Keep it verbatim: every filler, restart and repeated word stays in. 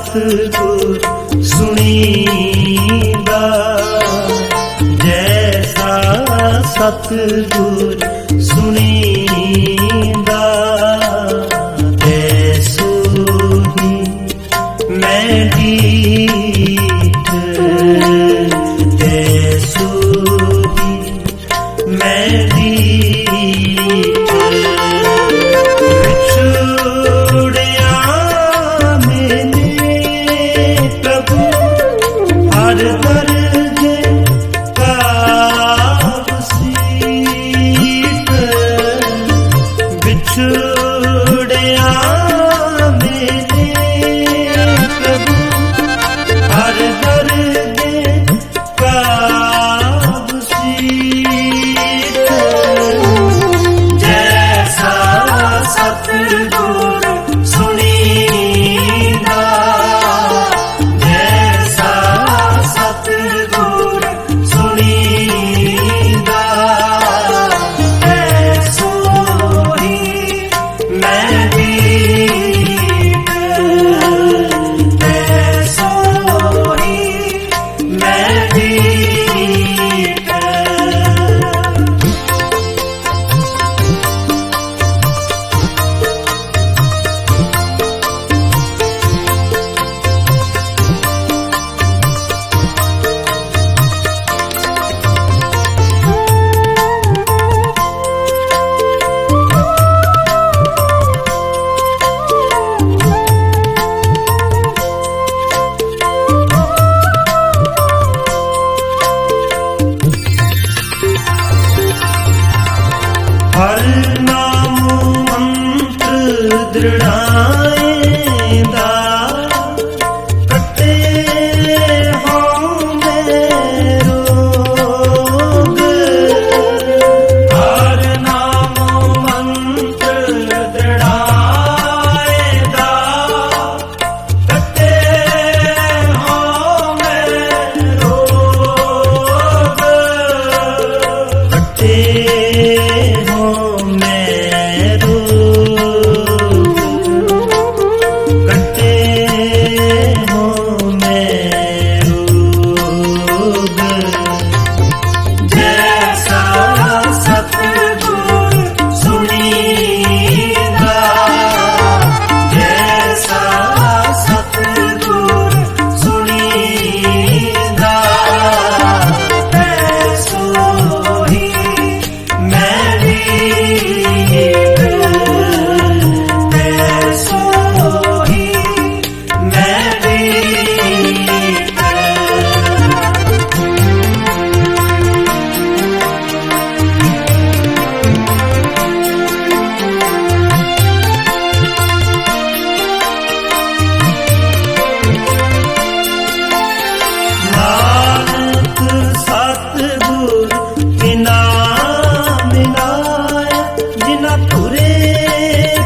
सतगुर सुनीदा, जैसा सतगुर सुनीदा, तैसो ही मैं दीठ, तैसो ही मैं दीठ। बिछुड़िया मैंने प्रभु हर दर्जे का सीत, बिछुड़िया मैंने प्रभु हर दर्जे का सीत, जैसा सतगुर सुनीदा, जैसा सतगुर सुनीदा, ऐसो ही मैं दीठ, ऐसो ही मैं दीठ। हर नाम मंत्र दृढ़ाएंदा, कटे हो मेरो रोग। हर नाम मंत्र दृढ़ाएंदा, कटे हो मेरो रोग, कटे जिना तुरे